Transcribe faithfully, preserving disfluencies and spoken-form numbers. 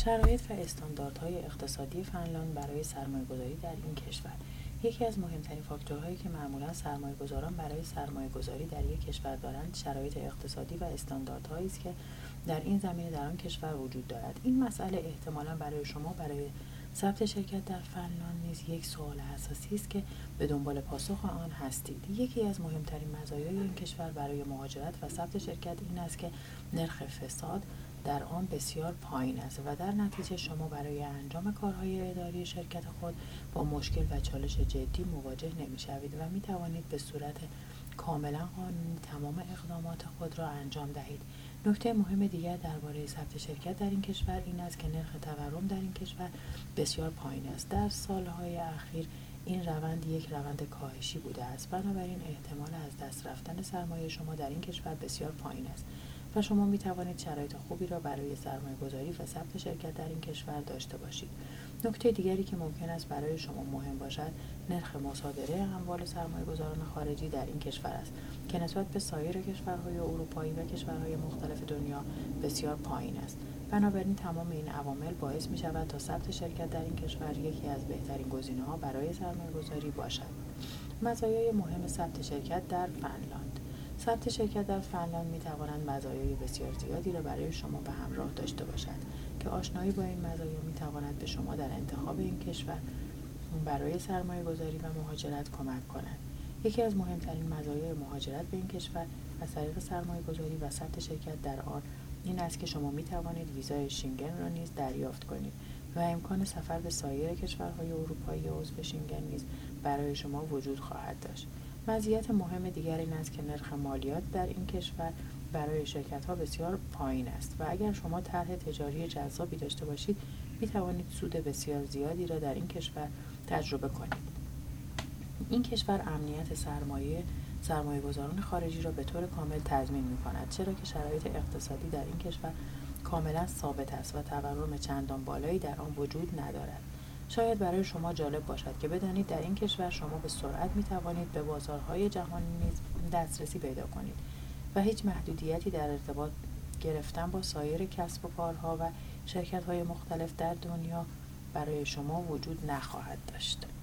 شرایط و استانداردهای اقتصادی فنلاند برای سرمایه‌گذاری در این کشور. یکی از مهمترین فاکتورهایی که معمولاً سرمایه‌گذاران برای سرمایه‌گذاری در یک کشور دارند، شرایط اقتصادی و استانداردهایی است که در این زمینه در آن کشور وجود دارد. این مسئله احتمالاً برای شما برای ثبت شرکت در فنلاند نیز یک سوال اساسی است که به دنبال پاسخ آن هستید. یکی از مهمترین مزایای این کشور برای مهاجرت و ثبت شرکت این است که نرخ فساد در آن بسیار پایین است و در نتیجه شما برای انجام کارهای اداری شرکت خود با مشکل و چالش جدی مواجه نمی‌شوید و می‌توانید به صورت کاملا قانونی تمام اقدامات خود را انجام دهید. نکته مهم دیگر درباره ثبت شرکت در این کشور این است که نرخ تورم در این کشور بسیار پایین است. در سالهای اخیر این روند یک روند کاهشی بوده است، بنابراین احتمال از دست رفتن سرمایه شما در این کشور بسیار پایین است و شما می توانید شرایط خوبی را برای سرمایه‌گذاری و ثبت شرکت در این کشور داشته باشید. نکته دیگری که ممکن است برای شما مهم باشد، نرخ مصادره اموال سرمایه‌گذاران خارجی در این کشور است که نسبت به سایر کشورهای اروپایی و کشورهای مختلف دنیا بسیار پایین است. بنابراین تمام این عوامل باعث می شود تا ثبت شرکت در این کشور یکی از بهترین گزینه‌ها برای سرمایه‌گذاری باشد. مزایای مهم ثبت شرکت در فنلاند. ثبت شرکت در فنلاند می تواند مزایای بسیار زیادی را برای شما به همراه داشته باشد که آشنایی با این مزایا می تواند به شما در انتخاب این کشور برای سرمایه گذاری و مهاجرت کمک کند. یکی از مهمترین مزایای مهاجرت به این کشور از طریق سرمایه گذاری و ثبت شرکت در آن این است که شما می توانید ویزای شنگن را نیز دریافت کنید و امکان سفر به سایر کشورهای اروپایی عضو شنگن نیز برای شما وجود خواهد داشت. مزیت مهم دیگر این است که نرخ مالیات در این کشور برای شرکت‌ها بسیار پایین است و اگر شما طرح تجاری جذابی داشته باشید می توانید سود بسیار زیادی را در این کشور تجربه کنید. این کشور امنیت سرمایه سرمایه‌گذاران خارجی را به طور کامل تضمین می‌کند، چرا که شرایط اقتصادی در این کشور کاملا ثابت است و تورم چندان بالایی در آن وجود ندارد. شاید برای شما جالب باشد که بدانید در این کشور شما به سرعت می توانید به بازارهای جهانی نیز دسترسی پیدا کنید و هیچ محدودیتی در ارتباط گرفتن با سایر کسب و کارها و شرکت‌های مختلف در دنیا برای شما وجود نخواهد داشت.